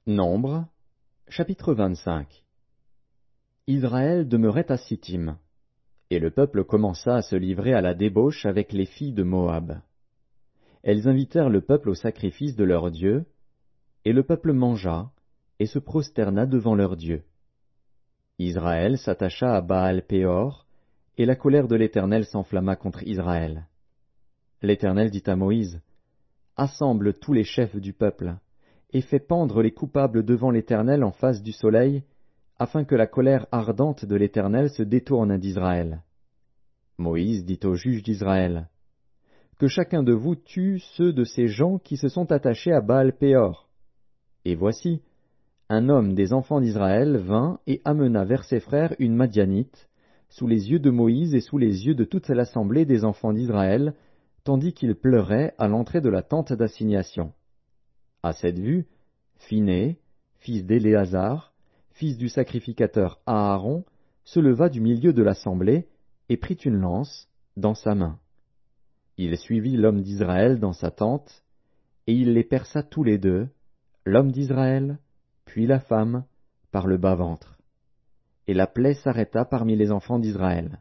Nombre, chapitre 25. Israël demeurait à Sittim, et le peuple commença à se livrer à la débauche avec les filles de Moab. Elles invitèrent le peuple au sacrifice de leur Dieu, et le peuple mangea, et se prosterna devant leur Dieu. Israël s'attacha à Baal-Péor, et la colère de l'Éternel s'enflamma contre Israël. L'Éternel dit à Moïse, « Assemble tous les chefs du peuple, et fais pendre les coupables devant l'Éternel en face du soleil, afin que la colère ardente de l'Éternel se détourne d'Israël. » Moïse dit aux juges d'Israël, « Que chacun de vous tue ceux de ces gens qui se sont attachés à Baal-Péor. » Et voici, un homme des enfants d'Israël vint et amena vers ses frères une Madianite, sous les yeux de Moïse et sous les yeux de toute l'assemblée des enfants d'Israël, tandis qu'il pleurait à l'entrée de la tente d'assignation. À cette vue, Phiné, fils d'Éléazar, fils du sacrificateur Aaron, se leva du milieu de l'assemblée et prit une lance dans sa main. Il suivit l'homme d'Israël dans sa tente, et il les perça tous les deux, l'homme d'Israël, puis la femme, par le bas-ventre. Et la plaie s'arrêta parmi les enfants d'Israël.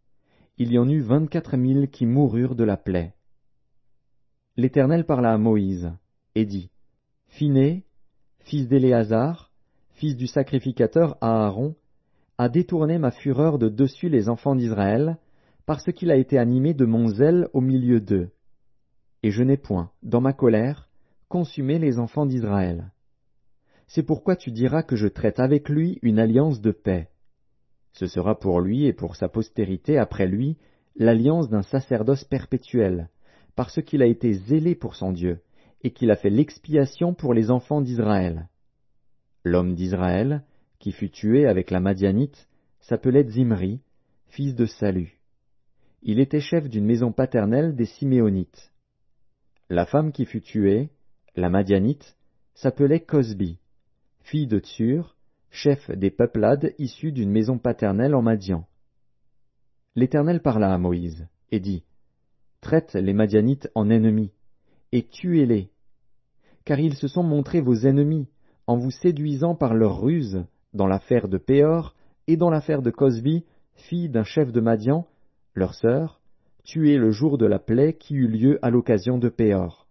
Il y en eut 24 000 qui moururent de la plaie. L'Éternel parla à Moïse, et dit, « Phiné, fils d'Éléazar, fils du sacrificateur Aaron, a détourné ma fureur de dessus les enfants d'Israël, parce qu'il a été animé de mon zèle au milieu d'eux. Et je n'ai point, dans ma colère, consumé les enfants d'Israël. C'est pourquoi tu diras que je traite avec lui une alliance de paix. Ce sera pour lui et pour sa postérité après lui l'alliance d'un sacerdoce perpétuel, parce qu'il a été zélé pour son Dieu, et qu'il a fait l'expiation pour les enfants d'Israël. » L'homme d'Israël, qui fut tué avec la Madianite, s'appelait Zimri, fils de Salu. Il était chef d'une maison paternelle des Siméonites. La femme qui fut tuée, la Madianite, s'appelait Cosbi, fille de Tsur, chef des peuplades issus d'une maison paternelle en Madian. L'Éternel parla à Moïse, et dit, « Traite les Madianites en ennemis, et tuez-les, car ils se sont montrés vos ennemis, en vous séduisant par leurs ruses, dans l'affaire de Péor et dans l'affaire de Cosbi, fille d'un chef de Madian, leur sœur, tuée le jour de la plaie qui eut lieu à l'occasion de Péor.